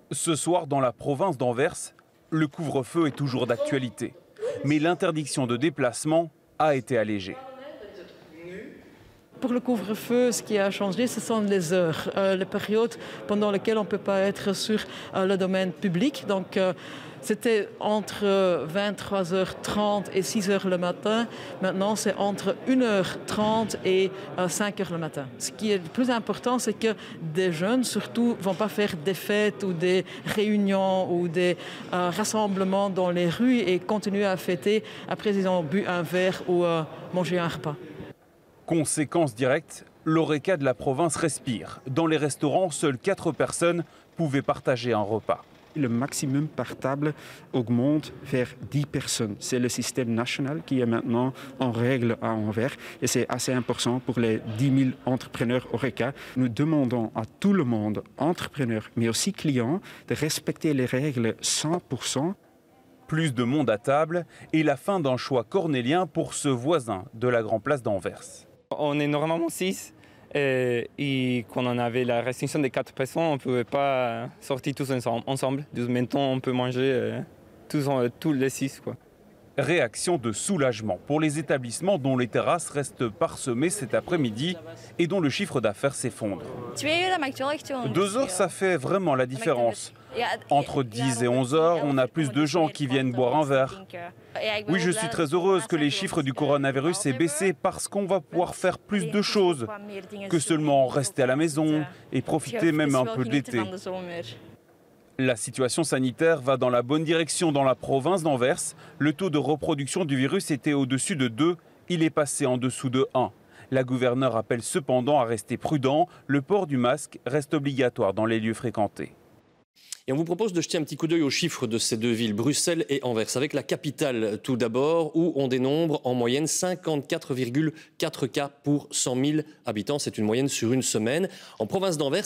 Ce soir, dans la province d'Anvers, le couvre-feu est toujours d'actualité. Mais l'interdiction de déplacement a été allégée. Pour le couvre-feu, ce qui a changé, ce sont les heures, les périodes pendant lesquelles on ne peut pas être sur le domaine public. Donc, c'était entre 23h30 et 6h le matin. Maintenant, c'est entre 1h30 et 5h le matin. Ce qui est le plus important, c'est que des jeunes, surtout, ne vont pas faire des fêtes ou des réunions ou des rassemblements dans les rues et continuer à fêter après qu'ils ont bu un verre ou mangé un repas. Conséquence directe, l'Horeca de la province respire. Dans les restaurants, seules 4 personnes pouvaient partager un repas. Le maximum par table augmente vers 10 personnes. C'est le système national qui est maintenant en règle à Anvers et c'est assez important pour les 10 000 entrepreneurs Horeca. Nous demandons à tout le monde, entrepreneurs mais aussi clients, de respecter les règles 100%. Plus de monde à table et la fin d'un choix cornélien pour ce voisin de la Grande Place d'Anvers. On est normalement 6 et quand on avait la restriction des 4 personnes, on ne pouvait pas sortir tous ensemble. Donc maintenant, on peut manger tous les 6, quoi. Réaction de soulagement pour les établissements dont les terrasses restent parsemées cet après-midi et dont le chiffre d'affaires s'effondre. 2 heures, ça fait vraiment la différence. Entre 10 et 11 heures, on a plus de gens qui viennent boire un verre. Oui, je suis très heureuse que les chiffres du coronavirus aient baissé parce qu'on va pouvoir faire plus de choses que seulement rester à la maison et profiter même un peu de l'été. La situation sanitaire va dans la bonne direction dans la province d'Anvers. Le taux de reproduction du virus était au-dessus de 2, il est passé en dessous de 1. La gouverneure appelle cependant à rester prudent. Le port du masque reste obligatoire dans les lieux fréquentés. Et on vous propose de jeter un petit coup d'œil aux chiffres de ces deux villes, Bruxelles et Anvers, avec la capitale tout d'abord, où on dénombre en moyenne 54,4 cas pour 100 000 habitants. C'est une moyenne sur une semaine. En province d'Anvers,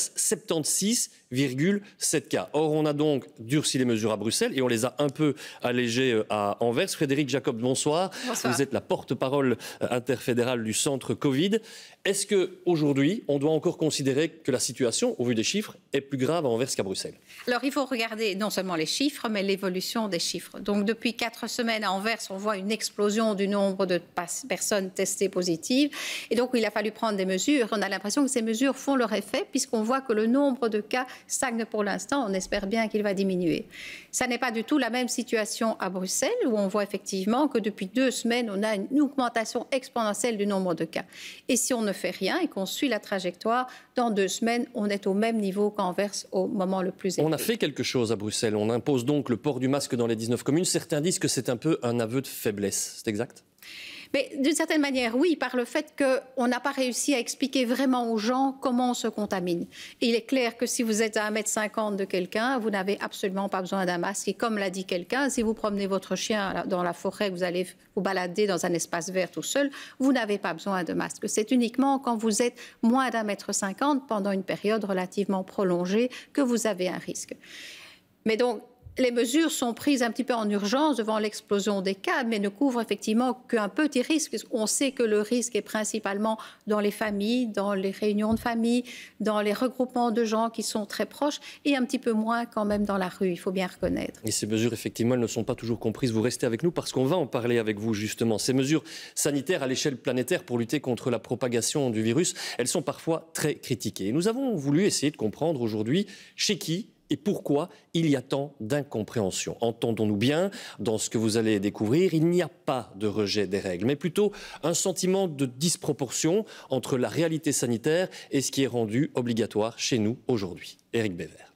76,7 cas. Or, on a donc durci les mesures à Bruxelles et on les a un peu allégées à Anvers. Frédéric Jacob, bonsoir. Bonsoir. Vous êtes la porte-parole interfédérale du centre Covid. Est-ce qu'aujourd'hui, on doit encore considérer que la situation, au vu des chiffres, est plus grave à Anvers qu'à Bruxelles ? Alors, il faut regarder non seulement les chiffres, mais l'évolution des chiffres. Donc, depuis 4 semaines à Anvers, on voit une explosion du nombre de personnes testées positives. Et donc, il a fallu prendre des mesures. On a l'impression que ces mesures font leur effet, puisqu'on voit que le nombre de cas stagne pour l'instant. On espère bien qu'il va diminuer. Ça n'est pas du tout la même situation à Bruxelles, où on voit effectivement que depuis 2 semaines, on a une augmentation exponentielle du nombre de cas. Et si on ne fait rien et qu'on suit la trajectoire, dans 2 semaines, on est au même niveau qu'Anvers au moment le plus élevé. On a fait quelque chose à Bruxelles. On impose donc le port du masque dans les 19 communes. Certains disent que c'est un peu un aveu de faiblesse. C'est exact ? Mais d'une certaine manière, oui, par le fait qu'on n'a pas réussi à expliquer vraiment aux gens comment on se contamine. Et il est clair que si vous êtes à 1,50 m de quelqu'un, vous n'avez absolument pas besoin d'un masque. Et comme l'a dit quelqu'un, si vous promenez votre chien dans la forêt, vous allez vous balader dans un espace vert tout seul, vous n'avez pas besoin de masque. C'est uniquement quand vous êtes moins d'1,50 m pendant une période relativement prolongée que vous avez un risque. Mais donc, les mesures sont prises un petit peu en urgence devant l'explosion des cas, mais ne couvrent effectivement qu'un petit risque. On sait que le risque est principalement dans les familles, dans les réunions de famille, dans les regroupements de gens qui sont très proches et un petit peu moins quand même dans la rue, il faut bien reconnaître. Et ces mesures, effectivement, elles ne sont pas toujours comprises. Vous restez avec nous parce qu'on va en parler avec vous, justement. Ces mesures sanitaires à l'échelle planétaire pour lutter contre la propagation du virus, elles sont parfois très critiquées. Et nous avons voulu essayer de comprendre aujourd'hui chez qui et pourquoi il y a tant d'incompréhension. Entendons-nous bien, dans ce que vous allez découvrir, il n'y a pas de rejet des règles, mais plutôt un sentiment de disproportion entre la réalité sanitaire et ce qui est rendu obligatoire chez nous aujourd'hui. Éric Bévert.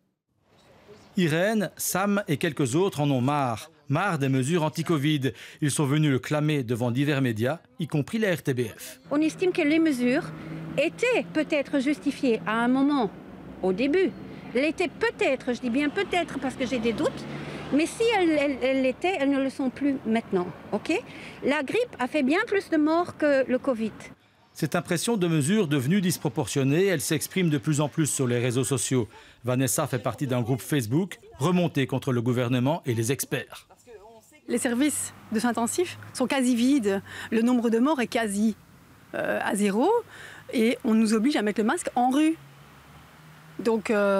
Irène, Sam et quelques autres en ont marre. Marre des mesures anti-Covid. Ils sont venus le clamer devant divers médias, y compris la RTBF. On estime que les mesures étaient peut-être justifiées à un moment, au début. L'étaient peut-être, je dis bien peut-être parce que j'ai des doutes, mais si elles l'étaient, elles ne le sont plus maintenant. Okay ? La grippe a fait bien plus de morts que le Covid. Cette impression de mesure devenue disproportionnée, elle s'exprime de plus en plus sur les réseaux sociaux. Vanessa fait partie d'un groupe Facebook remonté contre le gouvernement et les experts. Les services de soins intensifs sont quasi vides. Le nombre de morts est quasi à 0 et on nous oblige à mettre le masque en rue. Donc,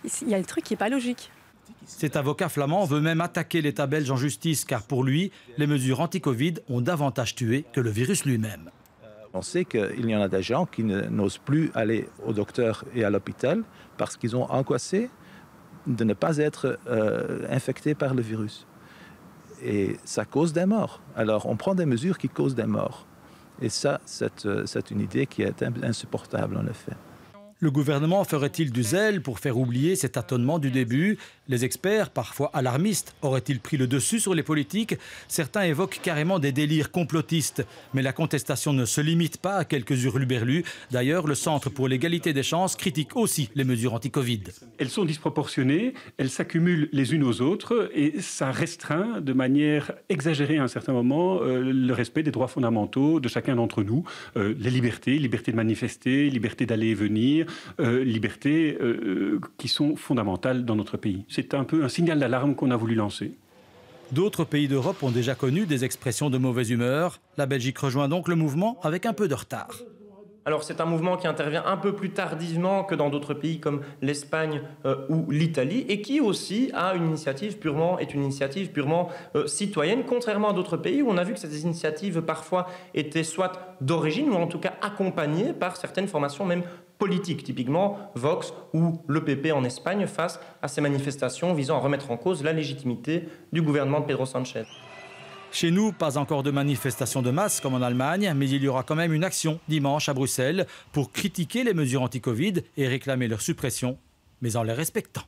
Il y a le truc qui n'est pas logique. Cet avocat flamand veut même attaquer l'État belge en justice car pour lui, les mesures anti-Covid ont davantage tué que le virus lui-même. On sait qu'il y en a des gens qui n'osent plus aller au docteur et à l'hôpital parce qu'ils ont angoissé de ne pas être infectés par le virus. Et ça cause des morts. Alors on prend des mesures qui causent des morts. Et ça, c'est une idée qui est insupportable en effet. Le gouvernement ferait-il du zèle pour faire oublier cet tâtonnement du début? Les experts, parfois alarmistes, auraient-ils pris le dessus sur les politiques? Certains évoquent carrément des délires complotistes. Mais la contestation ne se limite pas à quelques hurluberlus. D'ailleurs, le Centre pour l'égalité des chances critique aussi les mesures anti-Covid. Elles sont disproportionnées, elles s'accumulent les unes aux autres et ça restreint de manière exagérée à un certain moment le respect des droits fondamentaux de chacun d'entre nous. Les libertés, liberté de manifester, liberté d'aller et venir, libertés qui sont fondamentales dans notre pays. C'est un peu un signal d'alarme qu'on a voulu lancer. D'autres pays d'Europe ont déjà connu des expressions de mauvaise humeur. La Belgique rejoint donc le mouvement avec un peu de retard. Alors c'est un mouvement qui intervient un peu plus tardivement que dans d'autres pays comme l'Espagne ou l'Italie et qui aussi est une initiative purement citoyenne, contrairement à d'autres pays où on a vu que ces initiatives parfois étaient soit d'origine ou en tout cas accompagnées par certaines formations même politiques, typiquement Vox ou le PP en Espagne face à ces manifestations visant à remettre en cause la légitimité du gouvernement de Pedro Sánchez. Chez nous, pas encore de manifestation de masse comme en Allemagne, mais il y aura quand même une action dimanche à Bruxelles pour critiquer les mesures anti-Covid et réclamer leur suppression, mais en les respectant.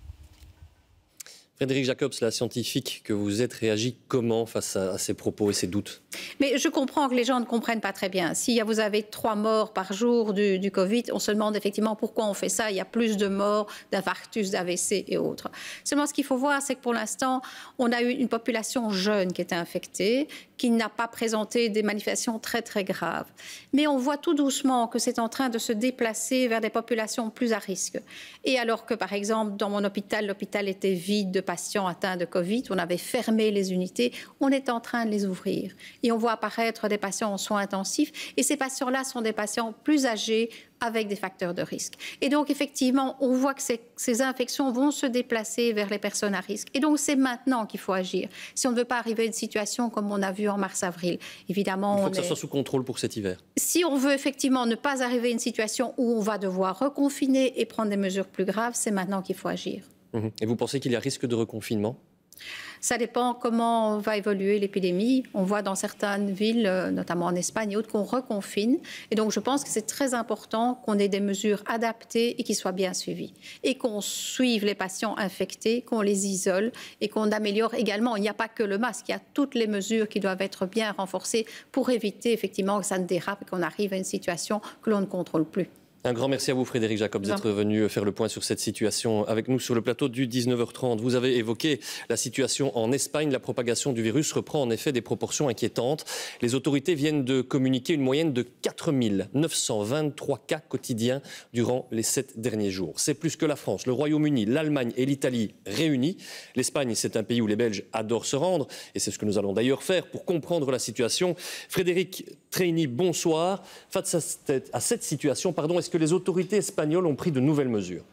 Frédéric Jacobs, la scientifique que vous êtes, réagit comment face à ces propos et ces doutes? Mais je comprends que les gens ne comprennent pas très bien. Si vous avez 3 morts par jour du Covid, on se demande effectivement pourquoi on fait ça. Il y a plus de morts d'infarctus, d'AVC et autres. Seulement, ce qu'il faut voir, c'est que pour l'instant, on a eu une population jeune qui était infectée, qui n'a pas présenté des manifestations très, très graves. Mais on voit tout doucement que c'est en train de se déplacer vers des populations plus à risque. Et alors que, par exemple, dans mon hôpital, l'hôpital était vide de patients atteints de Covid, on avait fermé les unités, on est en train de les ouvrir. Et on voit apparaître des patients en soins intensifs. Et ces patients-là sont des patients plus âgés avec des facteurs de risque. Et donc, effectivement, on voit que ces infections vont se déplacer vers les personnes à risque. Et donc, c'est maintenant qu'il faut agir. Si on ne veut pas arriver à une situation comme on a vu en mars-avril, évidemment... Il faut que ça soit sous contrôle pour cet hiver. Si on veut effectivement ne pas arriver à une situation où on va devoir reconfiner et prendre des mesures plus graves, c'est maintenant qu'il faut agir. Et vous pensez qu'il y a risque de reconfinement ? Ça dépend comment va évoluer l'épidémie. On voit dans certaines villes, notamment en Espagne et autres, qu'on reconfine. Et donc, je pense que c'est très important qu'on ait des mesures adaptées et qui soient bien suivies. Et qu'on suive les patients infectés, qu'on les isole et qu'on améliore également. Il n'y a pas que le masque, il y a toutes les mesures qui doivent être bien renforcées pour éviter effectivement que ça ne dérape et qu'on arrive à une situation que l'on ne contrôle plus. Un grand merci à vous, Frédéric Jacobs, d'être venu faire le point sur cette situation avec nous sur le plateau du 19h30. Vous avez évoqué la situation en Espagne. La propagation du virus reprend en effet des proportions inquiétantes. Les autorités viennent de communiquer une moyenne de 4 923 cas quotidiens durant les 7 derniers jours. C'est plus que la France, le Royaume-Uni, l'Allemagne et l'Italie réunis. L'Espagne, c'est un pays où les Belges adorent se rendre. Et c'est ce que nous allons d'ailleurs faire pour comprendre la situation. Frédéric Treini, bonsoir. Face à cette situation, est-ce que les autorités espagnoles ont pris de nouvelles mesures?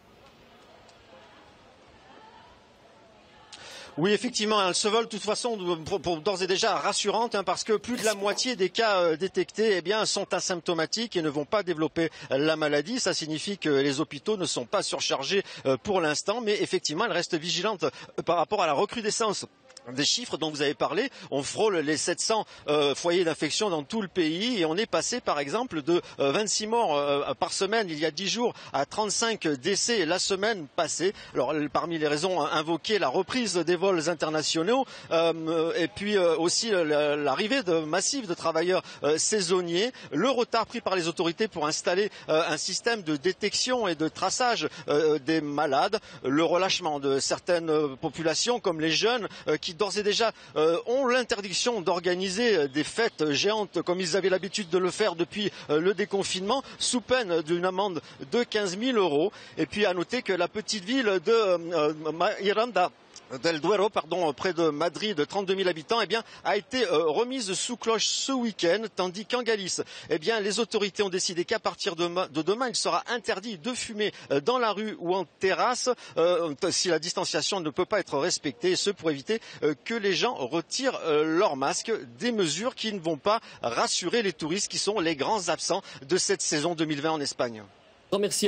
Oui, effectivement, elles se veulent de toute façon d'ores et déjà rassurantes parce que plus de la moitié des cas détectés sont asymptomatiques et ne vont pas développer la maladie. Ça signifie que les hôpitaux ne sont pas surchargés pour l'instant, mais effectivement, elles restent vigilantes par rapport à la recrudescence des chiffres dont vous avez parlé. On frôle les 700 foyers d'infection dans tout le pays et on est passé par exemple de 26 morts par semaine il y a 10 jours à 35 décès la semaine passée. Alors parmi les raisons invoquées, la reprise des vols internationaux et puis aussi l'arrivée massive de travailleurs saisonniers, le retard pris par les autorités pour installer un système de détection et de traçage des malades, le relâchement de certaines populations comme les jeunes qui d'ores et déjà ont l'interdiction d'organiser des fêtes géantes comme ils avaient l'habitude de le faire depuis le déconfinement, sous peine d'une amende de 15 000 €. Et puis à noter que la petite ville de Miranda del Duero, près de Madrid, 32 000 habitants, a été remise sous cloche ce week-end, tandis qu'en Galice, les autorités ont décidé qu'à partir de demain, il sera interdit de fumer dans la rue ou en terrasse si la distanciation ne peut pas être respectée, et ce pour éviter que les gens retirent leur masque, des mesures qui ne vont pas rassurer les touristes qui sont les grands absents de cette saison 2020 en Espagne. Merci.